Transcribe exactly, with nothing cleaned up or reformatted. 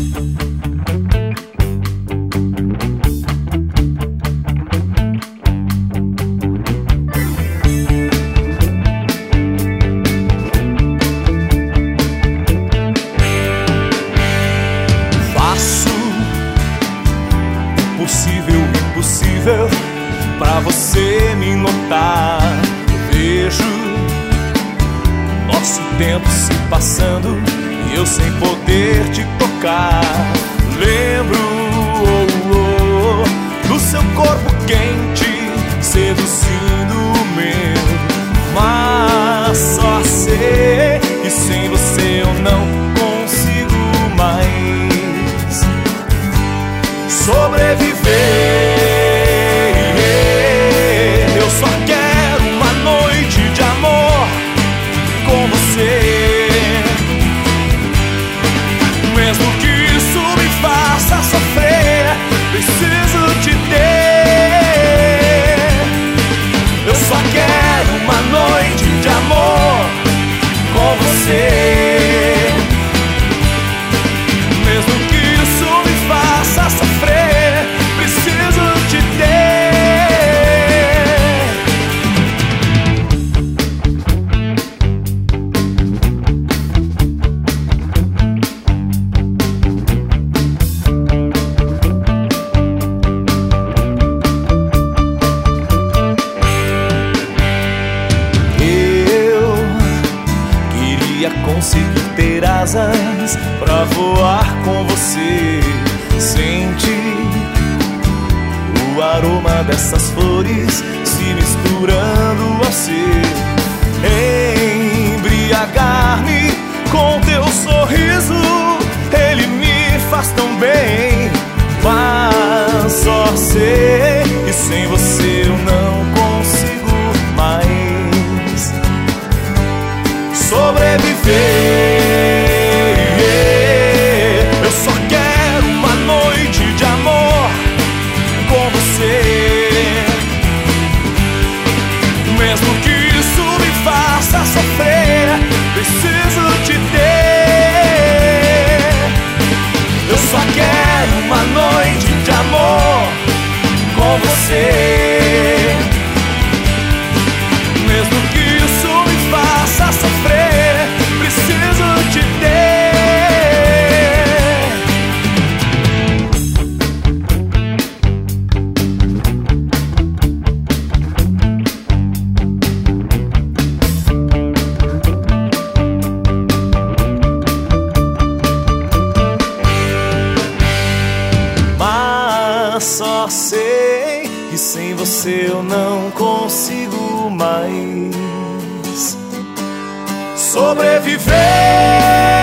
Possível, impossível pra você me notar. Vejo nosso tempo se passando e eu sem poder te tocar. Lembro oh, oh, do seu corpo quente seduzindo o meu, mas só sei que sem você eu não consigo mais sobreviver. Eu só quero uma noite de amor com você, mesmo que isso me faça sofrer, preciso te ter. Eu só quero uma noite de amor com você, mesmo que isso me faça sofrer, preciso te ter. Eu queria conseguir ter asas pra voar com você, sentir o aroma dessas flores se misturando ao seu, embriagar-me com teu sorriso. Ele me faz tão bem, mas só sei que sem você eu não consigo mais sobreviver. Eu só quero uma noite de amor com você, mesmo que isso me faça sofrer, preciso te ter. Eu só quero uma noite de amor com você, mesmo que isso me faça sofrer, preciso te ter. Mas só sei que sem você eu não consigo mais sobreviver.